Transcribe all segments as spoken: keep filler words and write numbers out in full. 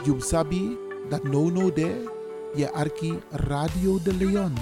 You sabi dat no no de je arki Radio de Leon.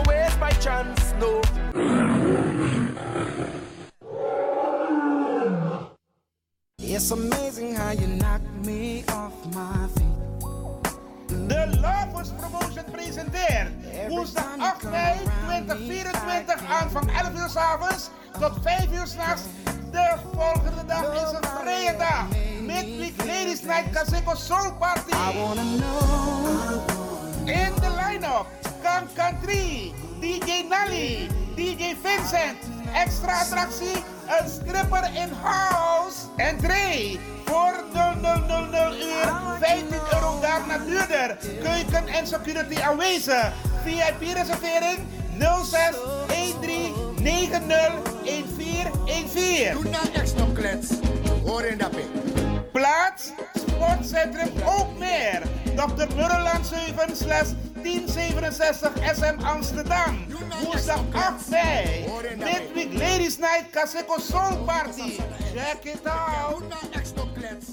It's amazing how you knock me off my feet. De Lovers Promotion presenteert woensdag acht mei tweeduizend vierentwintig aan van elf uur 's avonds tot vijf uur 's nachts. De volgende dag is een vrije dag. Midweek Ladies Night Kaseko Soul Party. I wanna know. In de line-up Kang Country, D J Nally, D J Vincent. Extra attractie, een stripper in house. Entree voor nul nul nul nul uur, vijftien euro daarna duurder. Keuken en security aanwezig. V I P-reservering nul zes een drie negen nul een vier een vier. Doe nou extra klets. Hoor in dat pik. Plaats, Sportcentrum Ook Meer. dokter Murreland zeven slash tien zevenenzestig S M Amsterdam. Woensdag acht mei. Midweek Ladies Night Kaseko Soul Party. Check it out. Doe nou extra klets.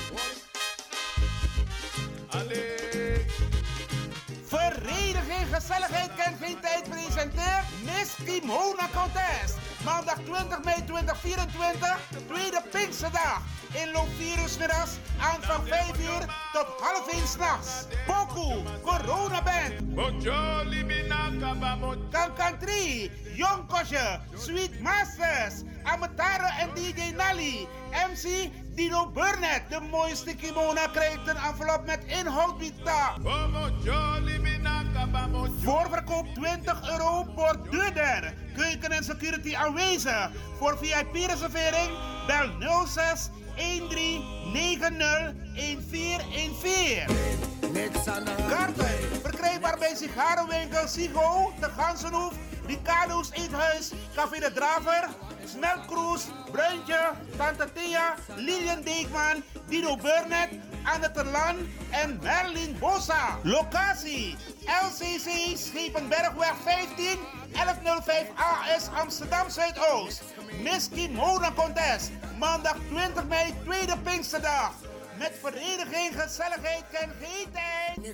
Vereniging Gezelligheid kent geen tijd presenteert Miss Kimona Contest. Maandag twintig mei tweeduizend vierentwintig, tweede Pinksterdag. Inloop vier uur 's middags, aan van vijf uur tot half één 's nachts. Boku, Corona Band. Kankantri, Jongkosje, Sweet Masters, Amatara en D J Nally. M C Dino Burnett. De mooiste kimona krijgt een envelop met inhoudbita. Voorverkoop twintig euro voor duurder. Keuken en security aanwezig. Voor V I P-reservering bel nul zes een drie negen nul een vier een vier. Kaarten verkrijgbaar bij sigarenwinkel Sigo, de Gansenhoef, Ricardo's Eethuis, Café de Draver, Smeltkroes, Bruintje, Tante Thea, Lilian Deekman, Dino Burnett, Anne Terlan en Merlin Bossa. Locatie L C C Schepenbergweg vijftien, elf nul vijf A S Amsterdam Zuidoost. Miss Kimona Contest, maandag twintig mei, tweede Pinksterdag. Met Vereniging Gezelligheid ken geen tijd.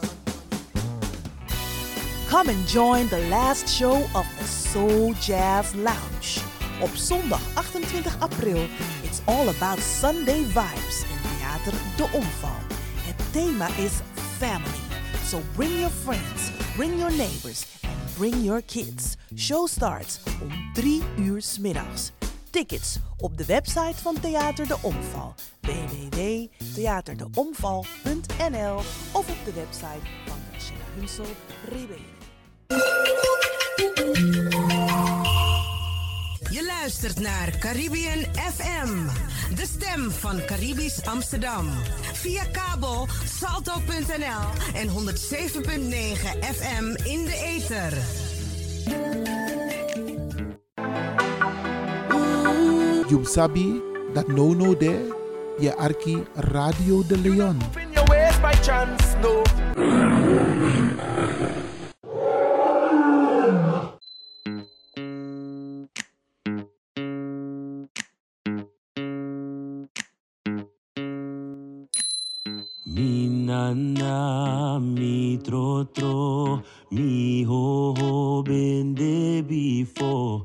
Come and join the last show of the Soul Jazz Lounge. Op zondag achtentwintig april, it's all about Sunday vibes in Theater De Omval. Het thema is family. So bring your friends, bring your neighbors and bring your kids. Show starts om drie uur 's middags. Tickets op de website van Theater De Omval, w w w punt theater de omval punt n l of op de website van Graciela Hunsel Ribeiro. Je luistert naar Caribbean F M, de stem van Caribisch Amsterdam. Via kabel salto punt n l en honderd zeven punt negen F M in de ether. You sabi dat no no de je arki Radio de Leon. Mi nana, mi tro tro, mi ho ho bende bifo.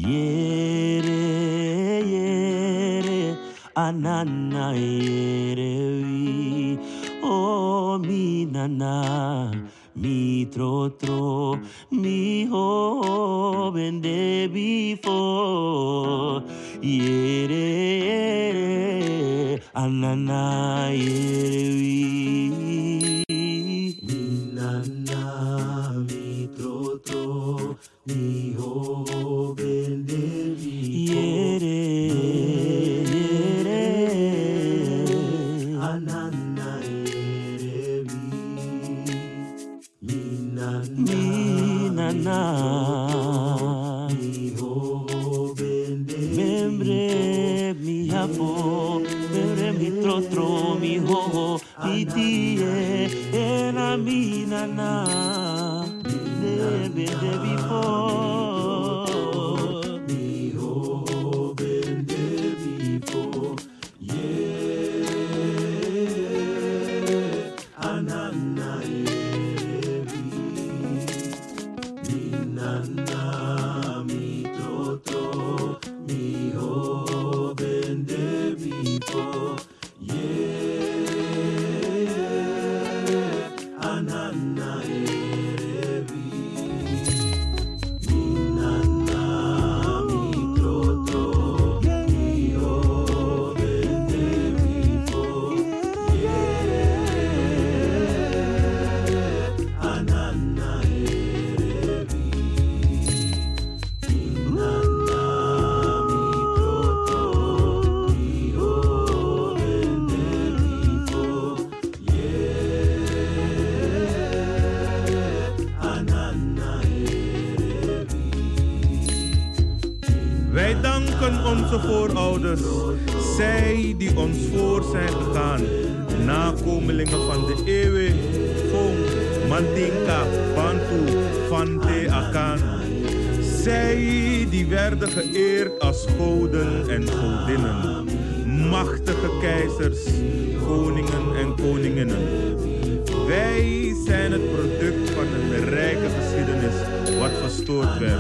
Yere, yere, anana yere wi. Oh, mi nana, mi tro tro, mi ho ho bende bifo. Yere, yere, anana yere wi. Mi nana, mi tro tro, mi ho ho bende bifo. Yere, yere, anana yere wi. Mi nana, mi nana, mi ho ho bende membre mi hafo, membre mi tro tro mi ho ho, mi tie ena mi nana, de bende bifo. Mi ho ho bende bifo, yeah. Wij danken onze voorouders, zij die ons voor zijn gegaan, nakomelingen van de eeuwen, Fong, Mandinka, Bantu, Fante, Akan. Zij die werden geëerd als goden en godinnen, machtige keizers, koningen en koninginnen. Wij zijn het product van een rijke geschiedenis wat verstoord werd.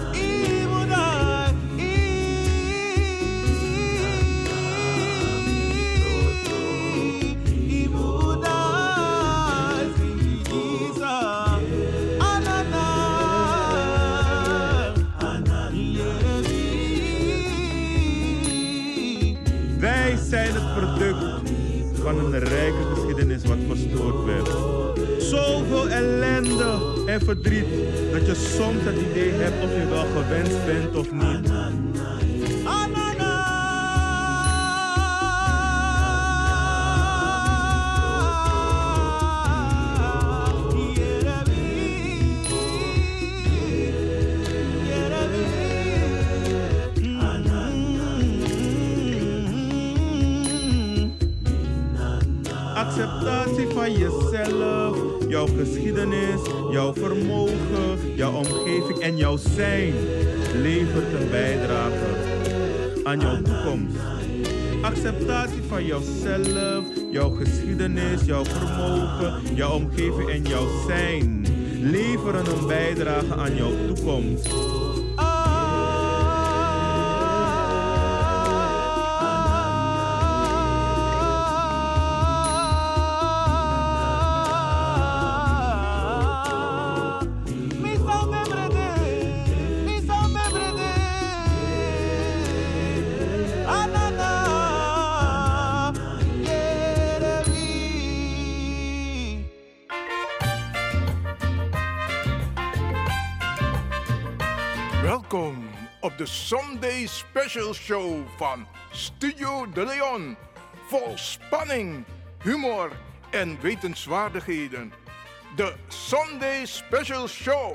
Wij zijn het product van een rijke geschiedenis wat verstoord werd. Zoveel ellende en verdriet dat je soms het idee hebt of je wel gewenst bent of niet. Acceptatie van jezelf, jouw geschiedenis, jouw vermogen, jouw omgeving en jouw zijn levert een bijdrage aan jouw toekomst. Acceptatie van jouzelf, jouw geschiedenis, jouw vermogen, jouw omgeving en jouw zijn leveren een bijdrage aan jouw toekomst. Welkom op de Sunday Special Show van Studio De Leon. Vol spanning, humor en wetenswaardigheden. De Sunday Special Show.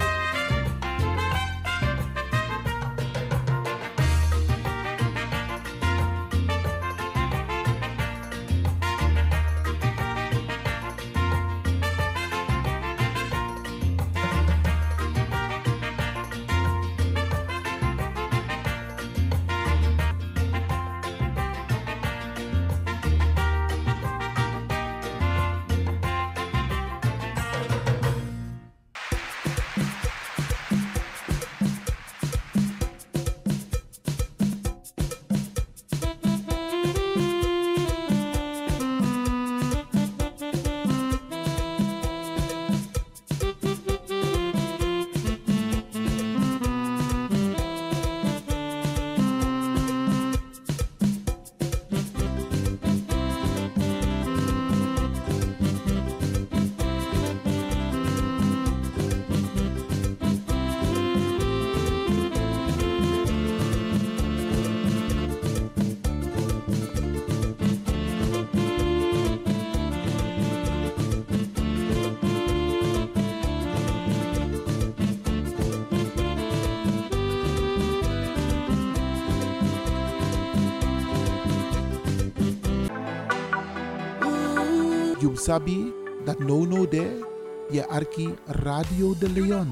You sabi that no no there, je arki Radio De Leon.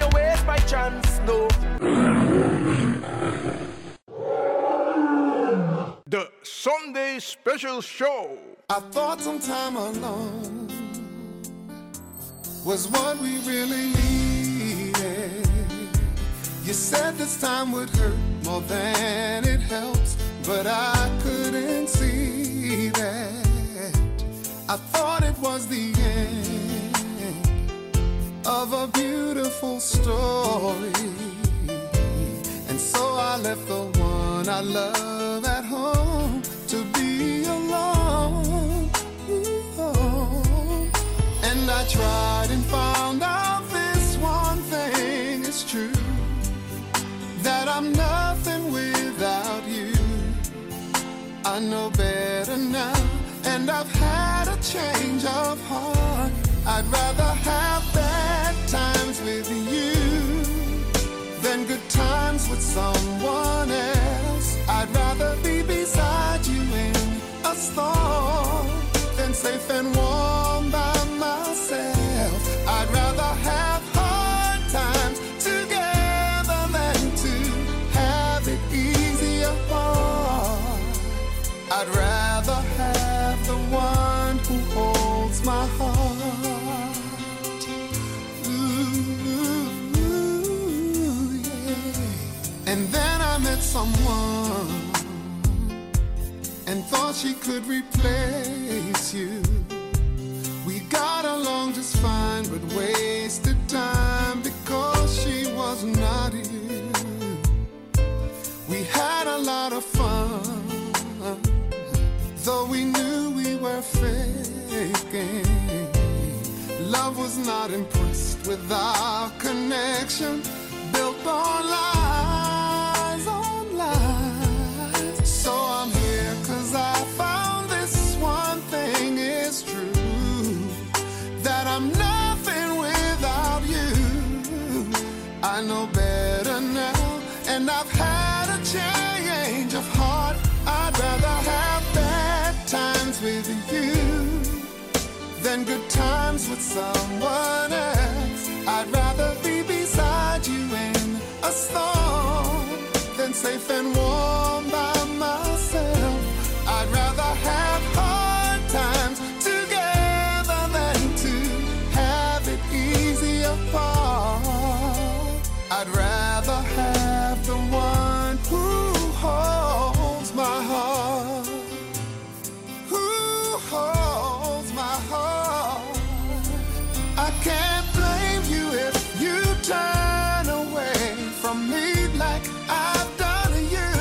The Sunday Special Show. I thought some time alone was what we really needed. You said this time would hurt more than it helps, but I couldn't see that. not love at home to be alone. Ooh. And I tried and found out this one thing is true, that I'm nothing without you. I know better now, and I've had a change of heart. I'd rather have bad times with you than good times with someone else. I'd rather be beside you in a storm than safe and warm by myself. I'd rather have hard times together than to have it easy apart. I'd rather have the one who holds my heart. Ooh, yeah. And then I met someone and thought she could replace you. We got along just fine, but wasted time because she was not you. We had a lot of fun, though we knew we were faking. Love was not impressed with our connection, built on lies, on lies. So I'm here 'cause I found this one thing is true, that I'm nothing without you. I know better now, and I've had a change of heart. I'd rather have bad times with you than good times with someone else. I'd rather be beside you in a storm than safe and warm by myself. I'd rather have hard times together than to have it easy apart. I'd rather have the one who holds my heart, who holds my heart. I can't blame you if you turn away from me like I've done to you.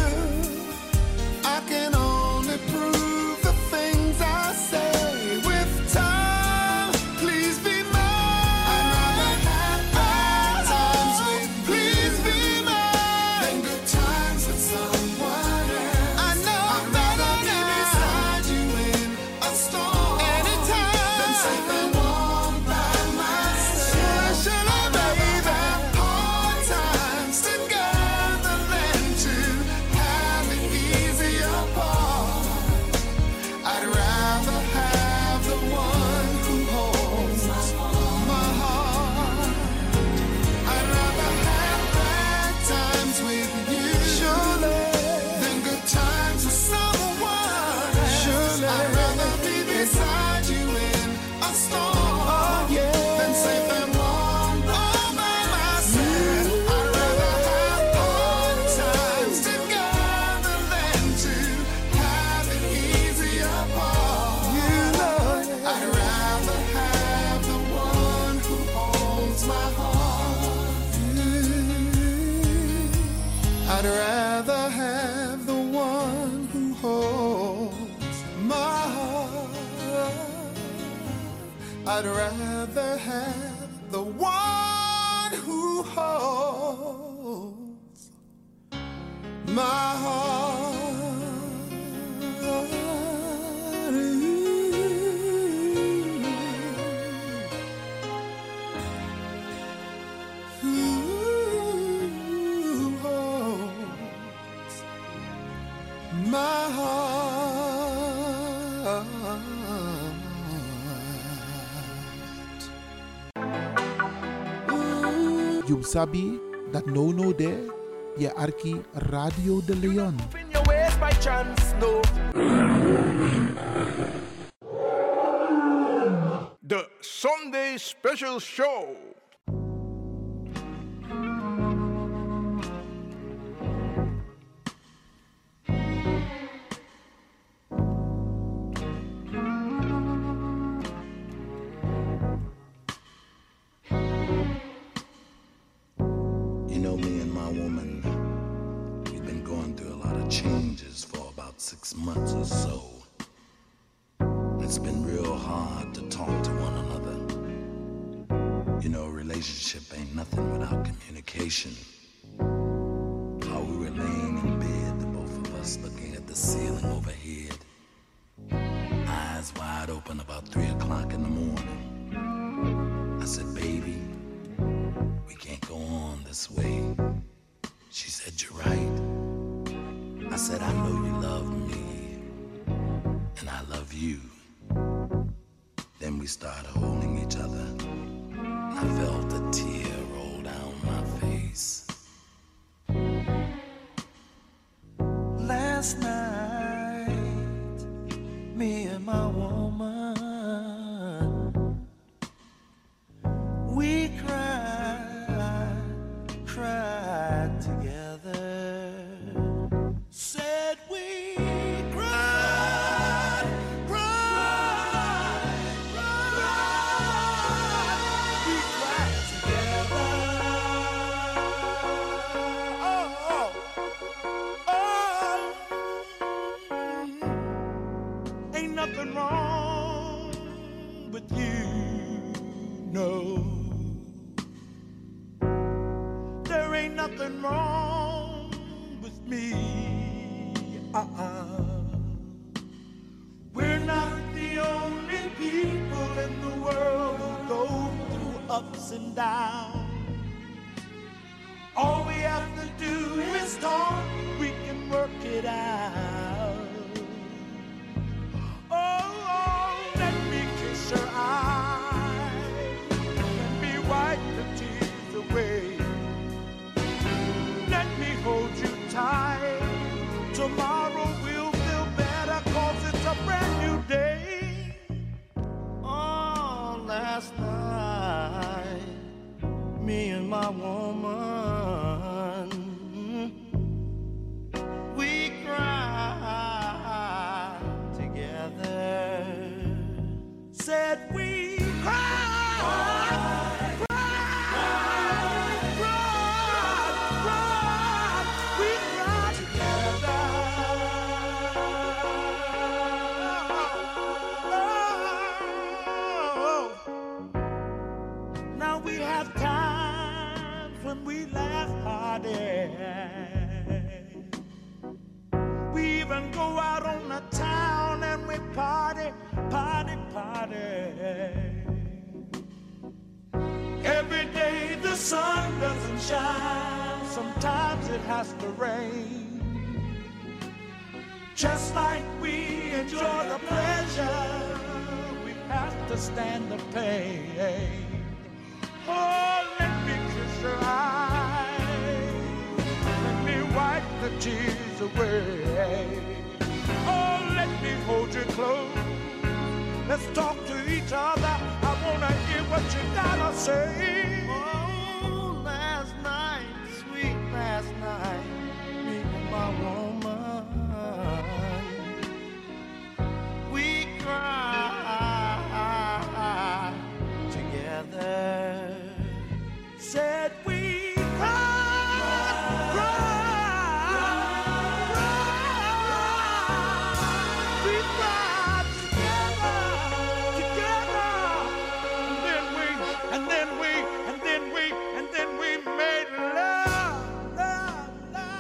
I can only prove the things I say with time. Please be mine. I'd rather have bad times with you. Please be mine than good times with someone else. I know I'd rather be beside you in a storm anytime than safe and warm by myself. Should I, baby, hard times together than to have it easy apart. I'd rather have the one who holds my heart. I'd rather have bad times with you, surely, than good times with someone else. Surely, I'd rather be beside you in a storm, oh, yeah, than safe and warm all by myself. I'd rather have hard times together than to have it easy apart. You know it. I'd rather have the one who holds my heart. I'd rather have the one who holds my heart. I'd rather have the one who holds my heart. Who holds my heart. You sabi that no no there, je arki Radio de Leon. In your ways by chance, no. The Sunday Special Show. You know, me and my woman, we've been going through a lot of changes for about six months or so. It's been real hard to talk to one another. You know, a relationship ain't nothing without communication. How we were laying in bed, the both of us looking at the ceiling overhead. Eyes wide open about three o'clock in the morning. I said, baby, we can't go on this way. She said, you're right. I said, I know you love me, and I love you. Then we started holding each other. I felt a tear roll down my face. Last night, me and my woman, we cried, cried together. Said we cried, cried, cried, we cried together. Oh, oh, oh. Ain't nothing wrong with you, no. There ain't nothing wrong with me. Uh-uh. We're not the only people in the world who go through ups and downs. All we have to do is talk, we can work it out. Oh, oh, let me kiss your eyes, let me wipe the tears away. Let me hold you tight. Tomorrow we'll feel better, cause it's a brand new day. Oh, last night, me and my woman, we cried together. Said we cried, cried, cried, cried, cried, we cried together. Oh, now we have times when we laugh harder. We even go out on the town and we party, party, party. Every day the sun doesn't shine, sometimes it has to rain. Just like we enjoy the pleasure, we have to stand the pain. Oh, let me kiss your eyes, let me wipe the tears away. Oh, let me hold you close, let's talk to each other. I wanna hear what you gotta say. Oh, last night, sweet last night, me and my woman, we cried together. Said we cried, cried, cried. We cried together, together. And then we, and then we, and then we, and then we made love, love,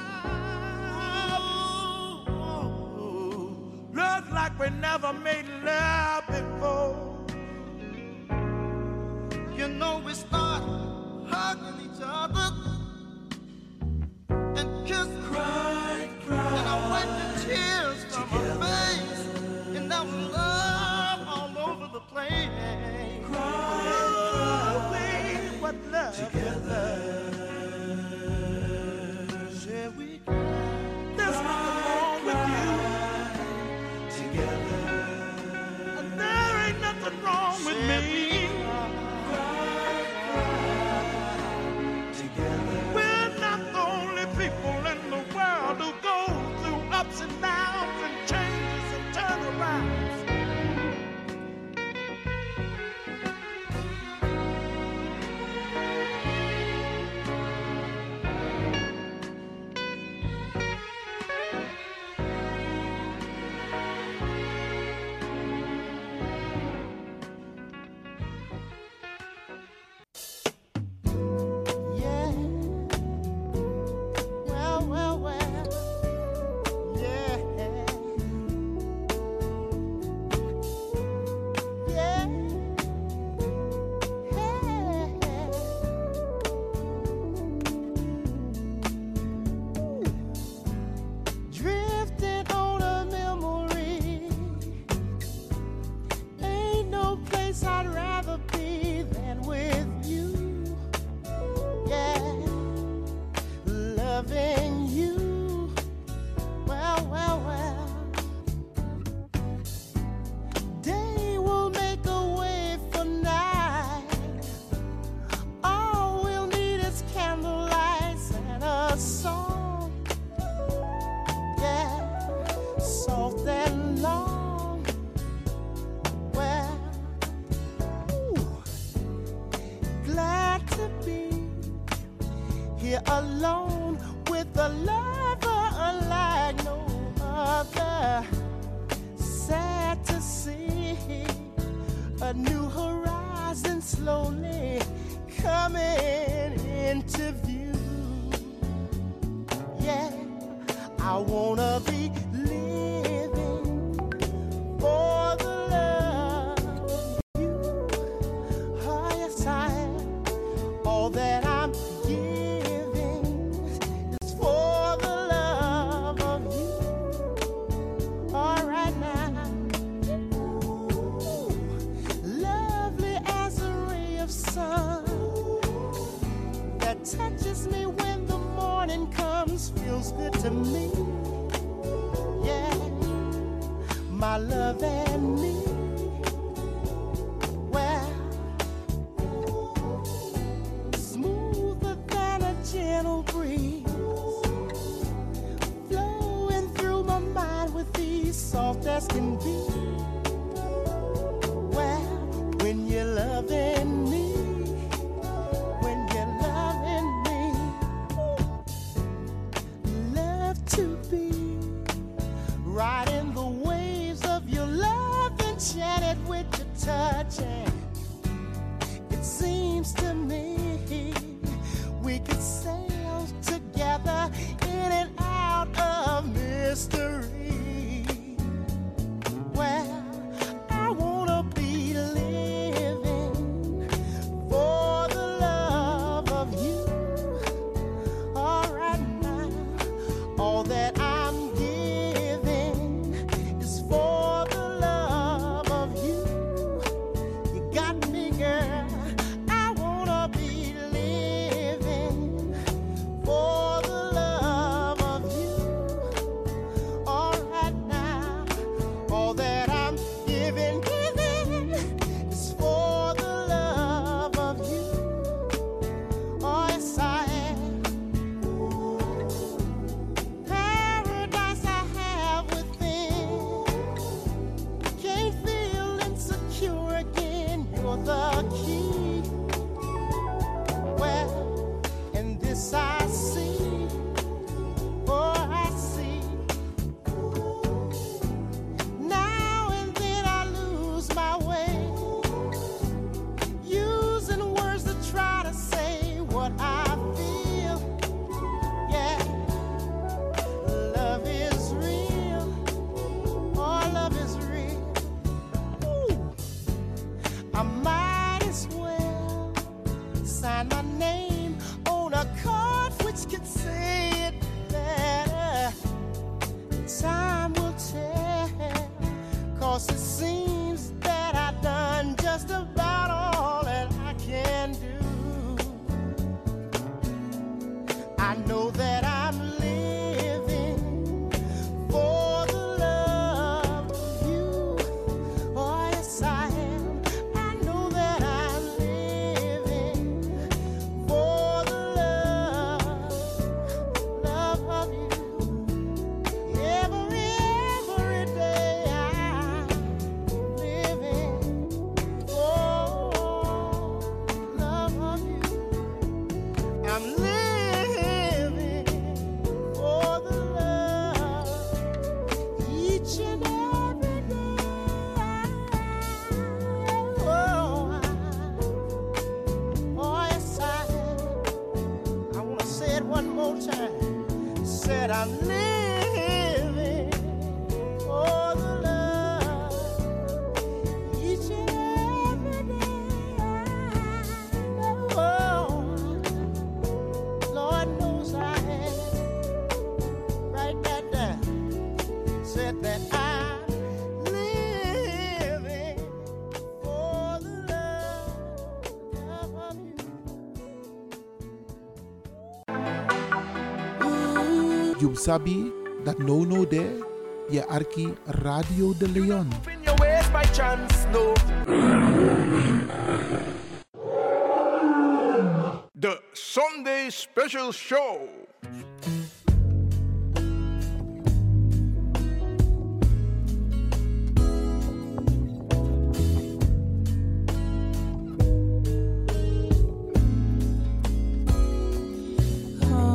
love. Love like we never made love before. You know we start hugging each other and kiss, cry, cry, and I wipe the tears from my face, and now love all over the place. Cry, oh, baby, what love together. Say we cry, there's nothing wrong with you together, and there ain't nothing wrong with me. We're not the only people in the world who go through ups and downs and changes and turnarounds. alone with a lover unlike no other. Sad to see a new horizon slowly coming into view. Yeah, I wanna be living for the love of you. Oh yes, I am. All that I'm giving is for the love of you. All right now, ooh, lovely as a ray of sun that touches me when the morning comes, feels good to me. Yeah, my love and me. Well, smoother than a gentle breeze, flowing through my mind with ease, soft as can be. Well, when you're loving me, when you're loving me, love to be riding the waves of your love, enchanted with your touch. And it seems to me we could sail together in and out of mystery. Well, I wanna be living for the love of you. All right now, all that I'm giving is for the love of you. You got me, girl. I wanna be living for the love of you. All right now, all that I'm giving, giving is for the love of you. Oh, yes, I am. Paradise I have within. Can't feel insecure again. You're the key. Well, and this I see. Oh, I see. Now and then I lose my way, using words to try to say what I feel. Yeah, love is real. Oh, love is real. Ooh. I might as well sign my name on a card which could say it better. Time will tell, 'cause it seems that I've done just about all that I can do. I know that I'm living for the love of you. Oh, yes, I am. I know that I'm living for the love, love of you. Every, every day I'm living for love of you. I'm living for the love each and every day. Oh, oh yes, I am. I want to say it one more time. Said I'm living for the love each and every day. Oh, Lord knows I am. Write that down. Said that I'm living for the love of you. You sabi that no no there, je arki Radio de Leon. In your ways by chance, no. The Sunday Special Show. Oh.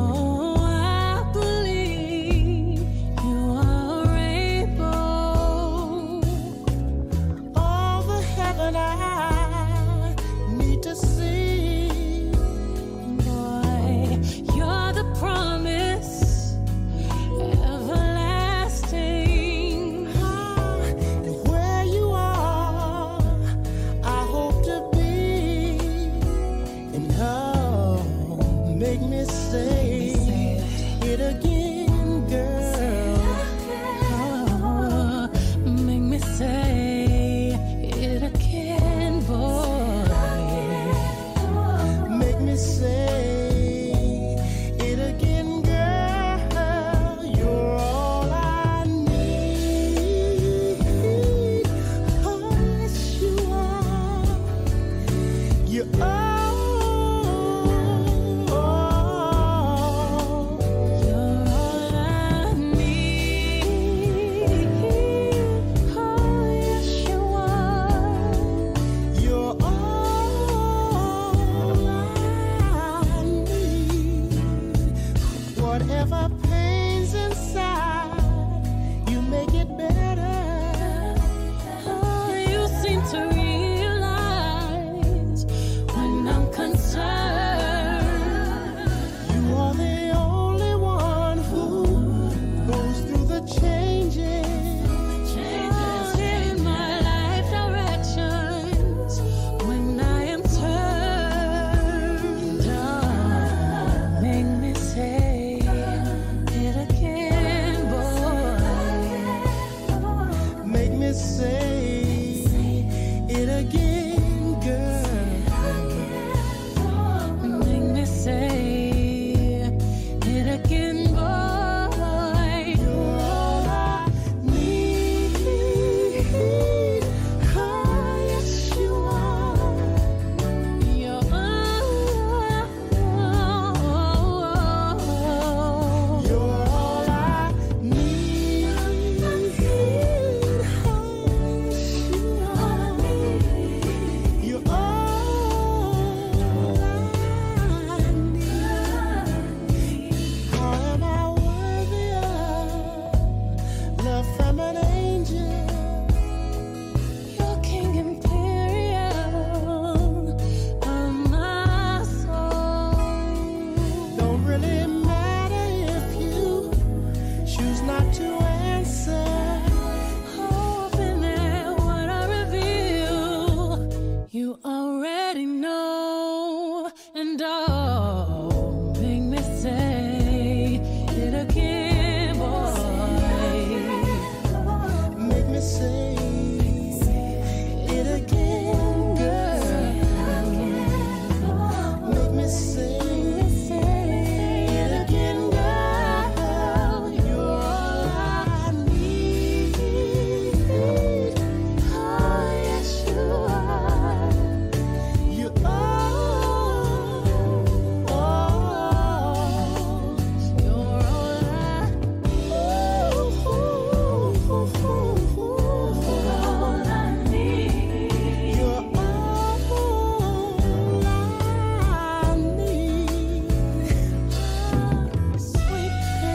what I need to see. Boy, you're the promise, everlasting. And where you are, I hope to be. And oh, make me say it again, girl. Oh, make me say it again, boy. Make me say it again, girl. You're all I need. Oh, yes, you are. You're all. Whatever pains inside, you make it better. Oh, you seem to realize when I'm concerned. You are the only one who goes through the changes. Changes in my life directions when I am turned on. Make me say it again, boy. Make me say it again, girl. Make me say it again, boy. You're all I need. Oh, yes, you are. You're all. You're all I need. Oh, yes, you are. You're all I need. How am I worthy of love from an angel? You're King Imperial of my soul. Don't really matter if you choose not to answer. Hoping that what I reveal, you already know. And oh, make me say it again, boy. Make me say it again, girl. Make me say it again, girl. You're all I need. Oh, yes, you are. You're all, all. You're all I all I need. You're all I need. Sweet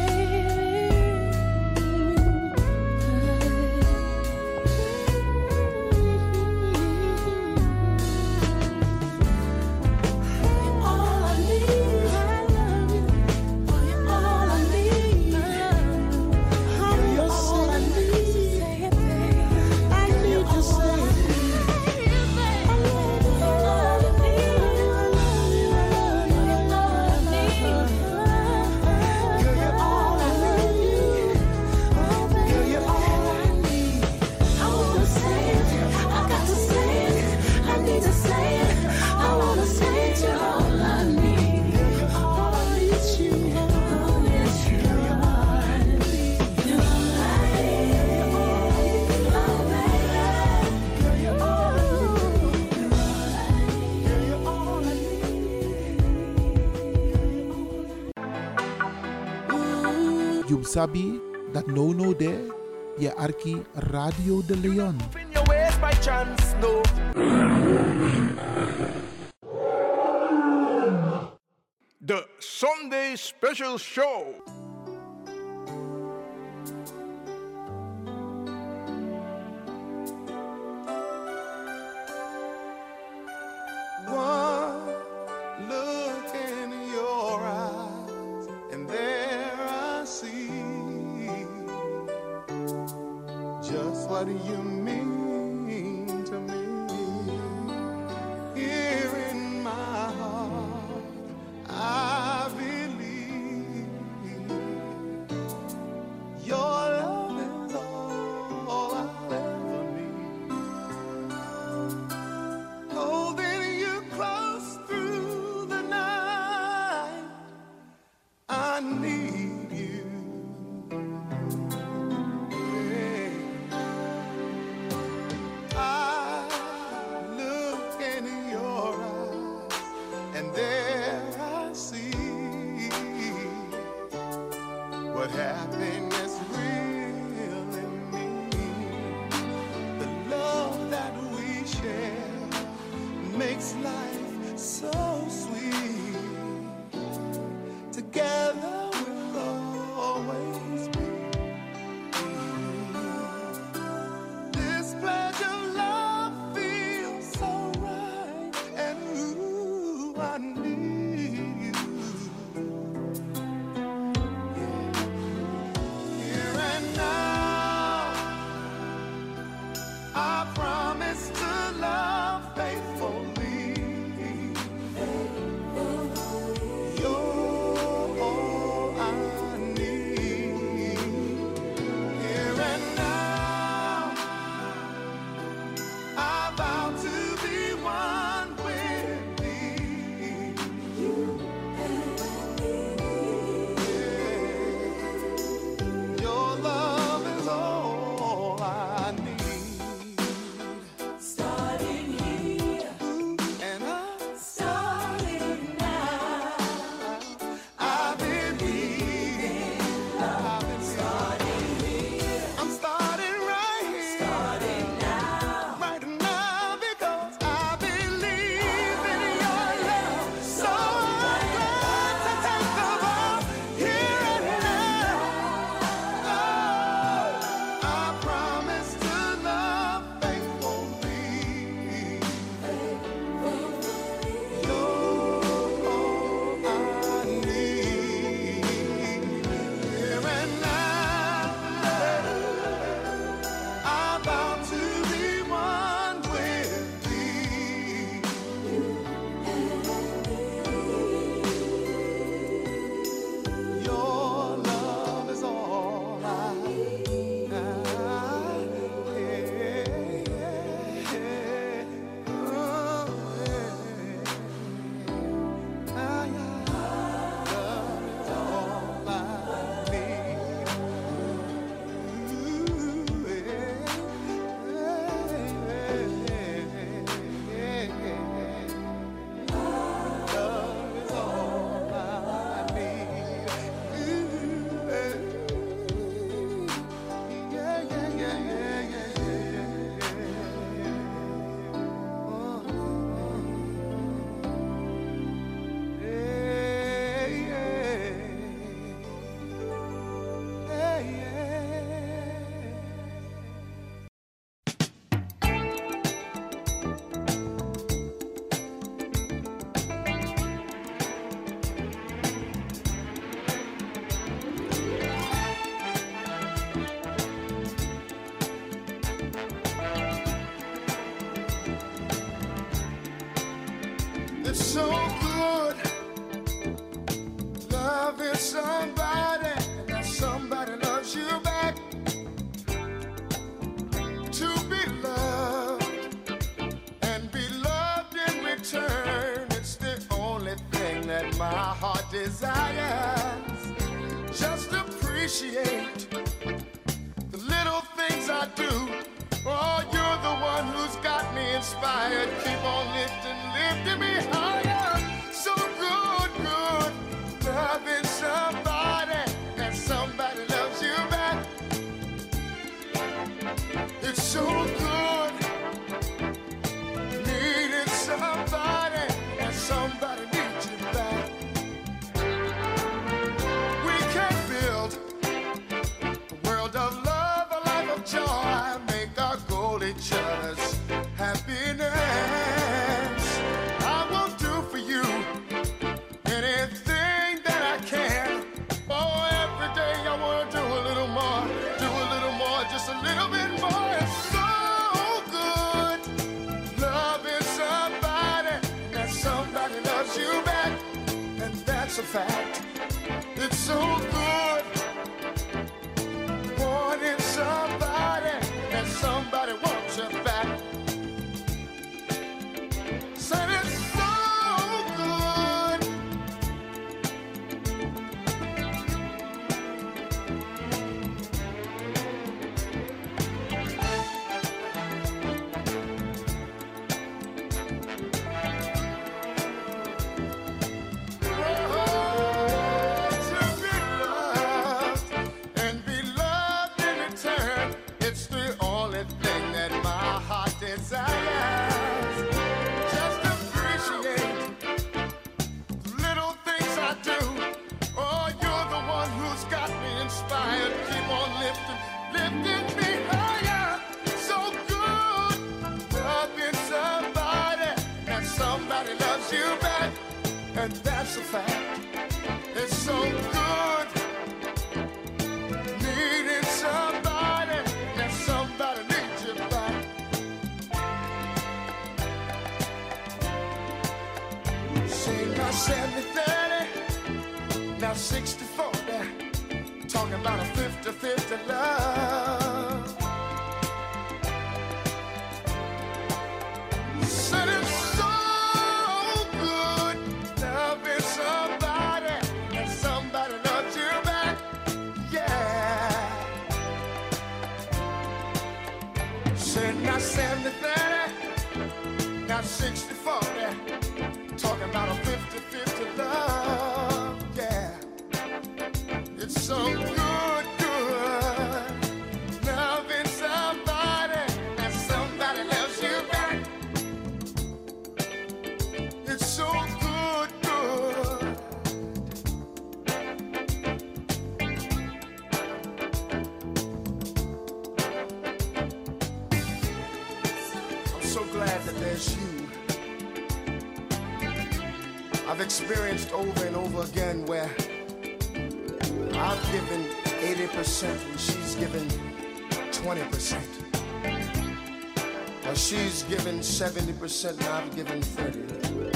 All I need, I love you. You're all I need. I'm your all I need. I need to say I love you, I love you, I love you, I love you, I love you. Girl, you're all I need. Girl, you're all I need. I wanna say it, I got to say it, I need to say it, I wanna say it, you're all I need. Oh, yes, you are. Oh, yes, you are. You're all I need. Oh, baby. Girl, you're all I need. Girl, you're all I need. You sabi that no no there, je arki Radio de Leon. In your ways by chance, no. The Sunday Special Show. you mean to me. Here in my heart, I believe your love is all I'll ever need. Holding you close through the night, I need you. I look in your eyes, and there I see what happiness really means. The love that we share makes life so sweet. Together we'll always be. This pledge of love feels so right, and ooh, I need you. Here and now, I promise to love faithfully. You're all I need. Here and now, I vow to be one with thee. Yeah. Your love is all I need. Starting here, and I'm starting now. I believe, I believe. Starting here, I'm starting right here. Starting now, right now, because I believe in your love. So I'm glad to take the vow here and now. Oh, I promise to love faithfully. You're all I need. Here and now, I vow to be one with thee. Your love is all I need. Oh, yeah. Ah, yeah. Love is all I need. Ooh, yeah. Love is all I need. Ooh, yeah, yeah, yeah, yeah, yeah, yeah. Oh, yeah, yeah. Yeah, yeah. It's so good loving somebody, and that somebody loves you back. To be loved and be loved in return, it's the only thing that my heart desires. Just appreciate the little things I do. Oh, you're the one who's got me inspired. Keep on lifting, lifting me higher. So good, good, loving somebody, and somebody loves you back. It's so good, needing somebody, and somebody needs you back. We can build a world of love, a life of joy, make our goal each other's happiness. I won't that's a fact. It's so good wanting somebody, and somebody wants you back. Said it's so good. Desires. Just appreciate little things I do. Oh, you're the one who's got me inspired. Keep on lifting, lifting me higher. So good, loving somebody, and somebody loves you back, and that's a fact. It's so good, needing somebody, and somebody needs you back. Now seventy thirty, now sixty forty, talking about a fifty fifty love. Said it's so good loving somebody, and somebody loves you back, yeah. Said now seventy thirty, now sixty forty, talking about a fifty fifty love, yeah. It's so good, good, loving somebody, and somebody loves you back. It's so good, good. I'm so glad that there's you. I've experienced over and over again where I've given eighty percent and she's given twenty percent. Or she's given seventy percent and I've given thirty.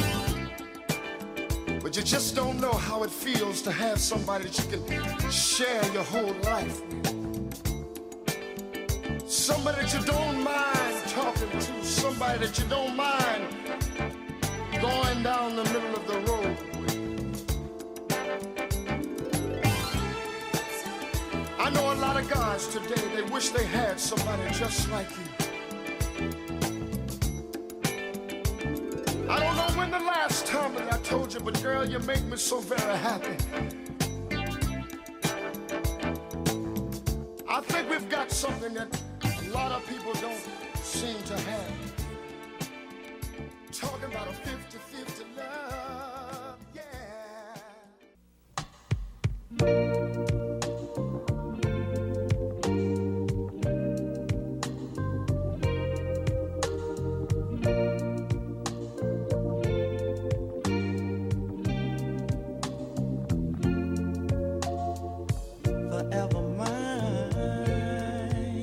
But you just don't know how it feels to have somebody that you can share your whole life with. Somebody that you don't mind talking to, somebody that you don't mind going down the middle of the road. I know a lot of guys today, they wish they had somebody just like you. I don't know when the last time that I told you, but girl, you make me so very happy. I think we've got something that a lot of people don't seem to have. Talking about a fifty fifty love, yeah. Forever mine,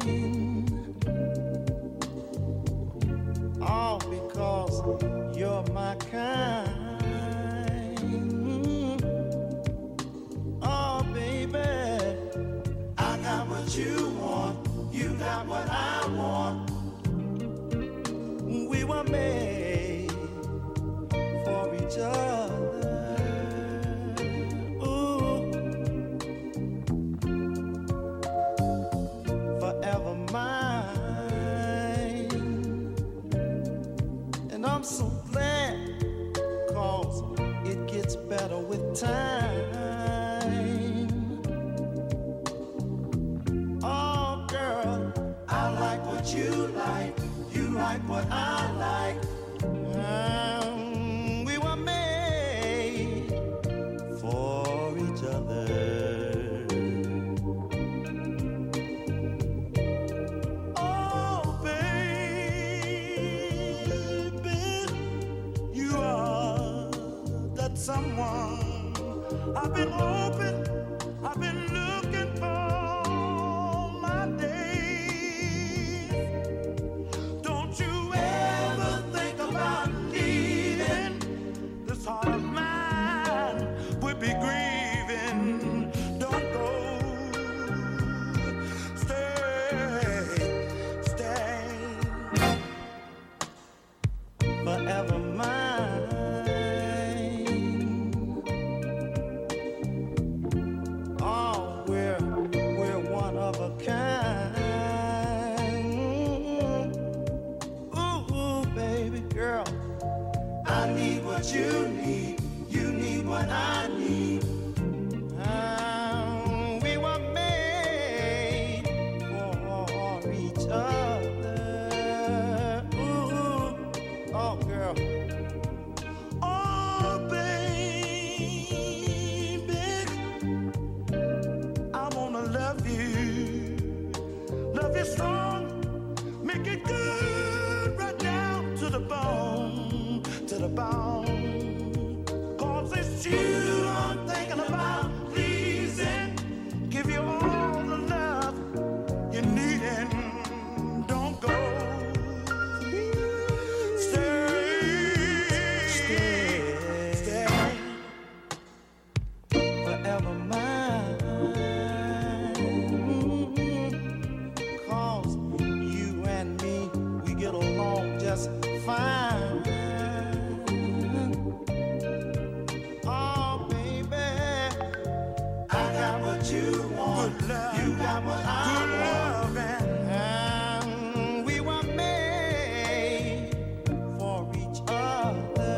all because you're my kind. Oh, baby, I got what you want, you got what I want. We were made for each other. Ooh, forever mine. And I'm so glad, 'cause it gets better with time. Oh, girl, I like what you like, you like what I like. Um, we were made for each other. Oh, baby, you are that someone I've been hoping, I've been looking for my days. Don't you ever think about leaving this heart of mine would be forever mine. Oh, we're, we're one of a kind. Ooh, ooh, baby girl, I need what you need, you need what I need. Um, we were made for each other. Ooh, oh girl. Oh baby, I wanna love you, love you strong, make it good right down to the bone, to the bone. Cause it's you I'm thinking about pleasing, give you all the love you need and don't go. Stay, stay, stay, forever mine. Cause you and me, we get along just fine. Oh baby, I got what you want, good love. You got what I good want, and, and we were made for each other.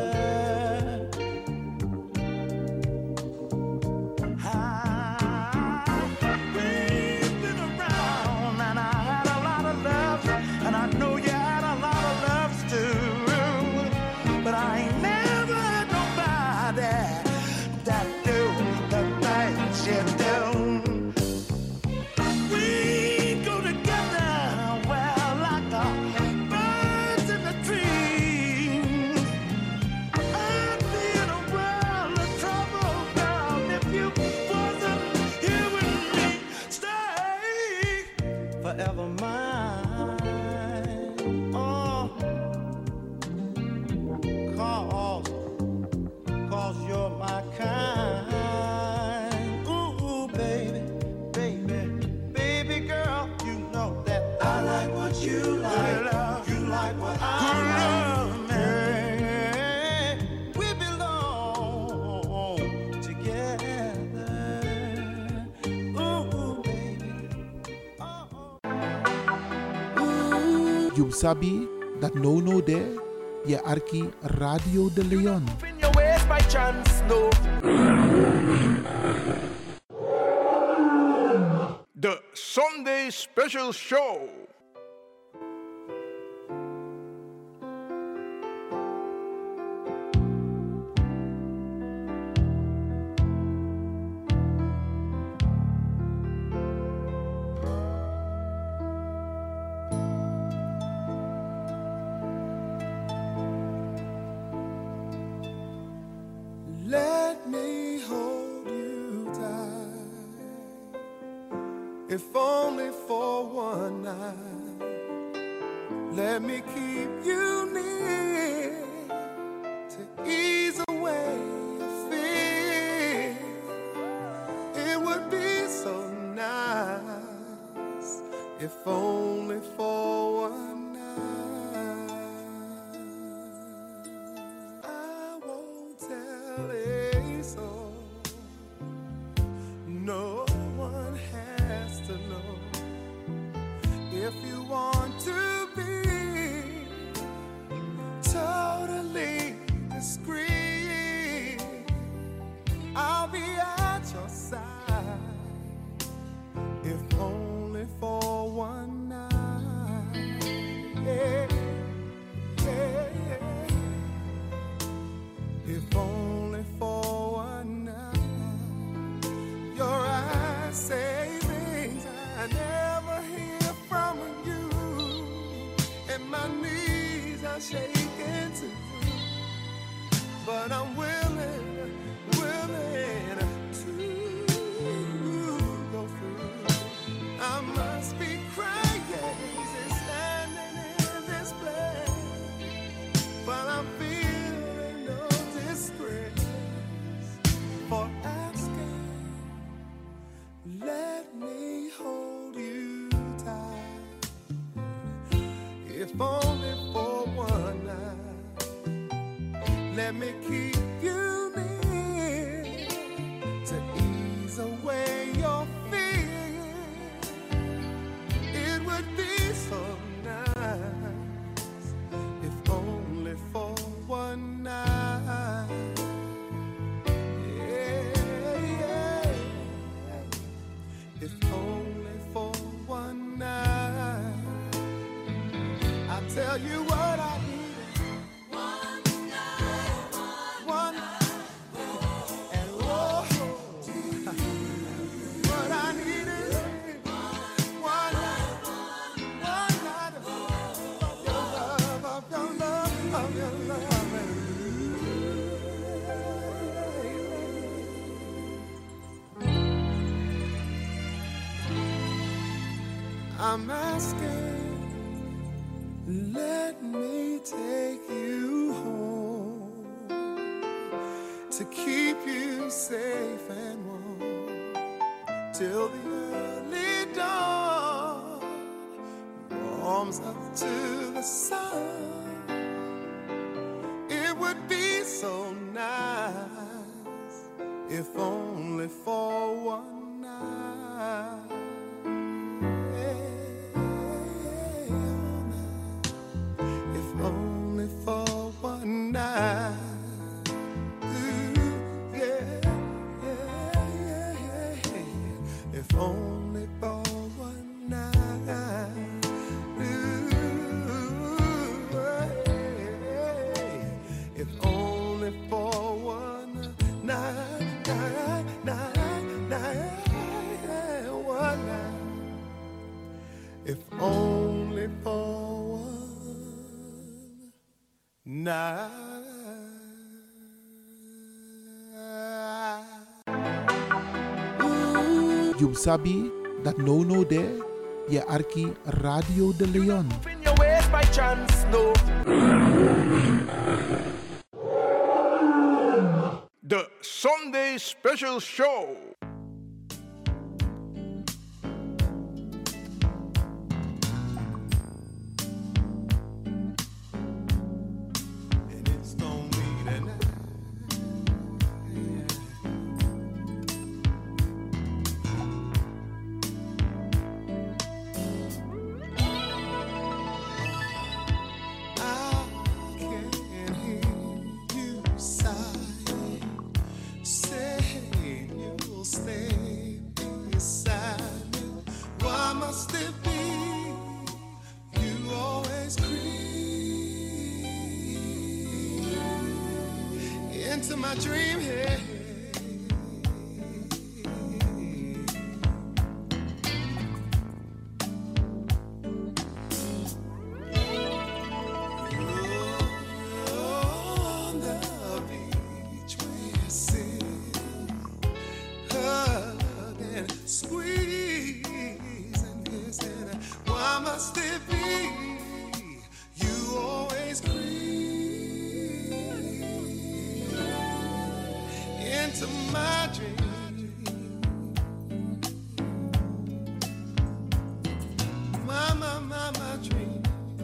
I've been around and I had a lot of love, and I know you had a lot of loves too, but I ain't never had nobody that do the things you do. We go together well like a birds in the trees. I'd be in a world of trouble, girl, if you wasn't here with me. Stay forever mine. Oh, cause, cause you're my kind. Ooh, baby, baby, baby girl, you know that I like what you like, you like what I like. Hey, we belong together. Ooh, baby. You sabi that no no there, je arki Radio de Leon. In your ways by chance, no. The Sunday Special Show. Let me hold you tight, if only for one night. Let me keep you near to ease away your fear. It would be so nice, if only for one night. I won't tell a soul, no one has to know. If you want to be totally discreet, I'll be at your side, if only for one night. Yeah, yeah, yeah. If only for one night. Your eyes say things I never hear from you, and my knees are shaking too. But I'm willing, willing to go through. I must be crazy standing in this place, but I'm feeling no disgrace for asking. Let me hold you tight, if only for one night. let me keep you near to ease away your fear. It would be so nice if only for one night. Yeah, yeah. If only for one night. I tell you what I need. I'm asking, let me take you home to keep you safe and warm till the early dawn warms up to the sun. It would be so nice if only for one night. Only for one night. Ooh, yeah, yeah, yeah, yeah. If only for one night. Ooh, yeah. If only for one night, night, night, night, one night. If only for Nah. You sabi that no no there, je arki Radio de Leon. In your ways by chance, no. The Sunday Special Show. Into my dream here. On the beach we sit, hugging, squeezing, kissing. Why must it be you always creep into my dream? My, my, my, my dream.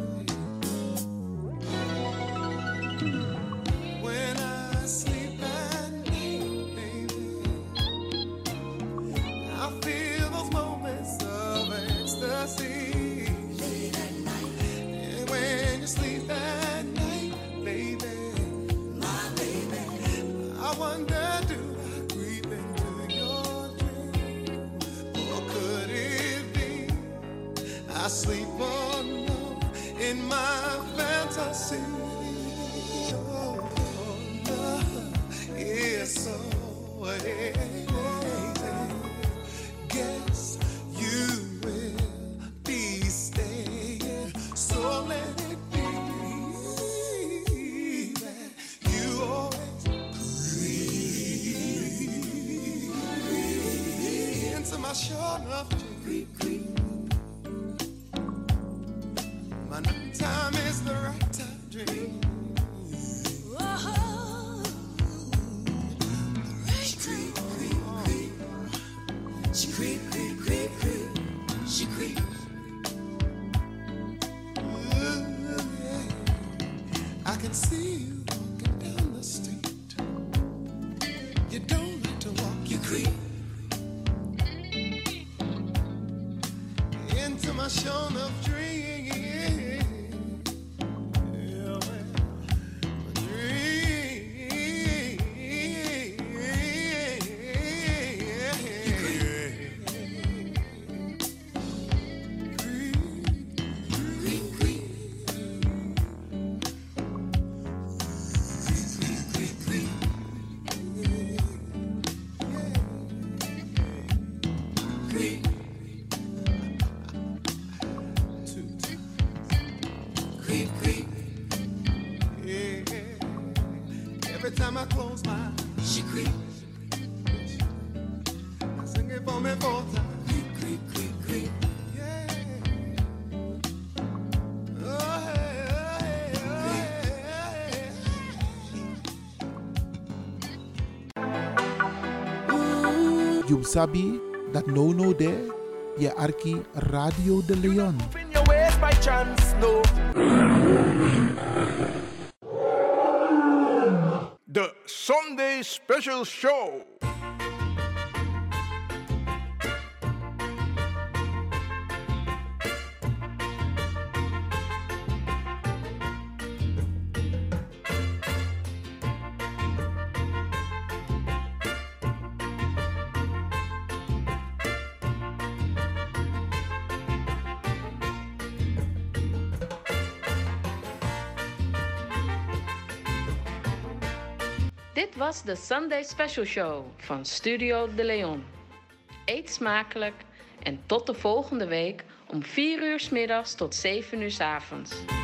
When I sleep at night, baby, I feel those moments of ecstasy. Late at night. And when you sleep at night, baby, my baby, I wonder, do I creep into your dream? Or could it be I sleep alone in my fantasy? Oh, love is so easy. Guess you will be staying, so let it be that you always creep into my short enough dream. My night time is the right time dream. Whoa. She creep, creep, creep. She creep, creep, creep, creep. She creep. Ooh, yeah. I can see you walking down the into my shown of dreams. Every time I close my eyes, she creeps. I sing it for me four times. Creep, creep, creep, creep. Yeah. Oh, hey, oh, hey, oh, hey, oh, hey. You sabi that no no there, je arki Radio de Leon. In your ways by chance, no. The Sunday Special Show. Dit was de Sunday Special Show van Studio De Leon. Eet smakelijk en tot de volgende week om vier uur 's middags tot zeven uur 's avonds.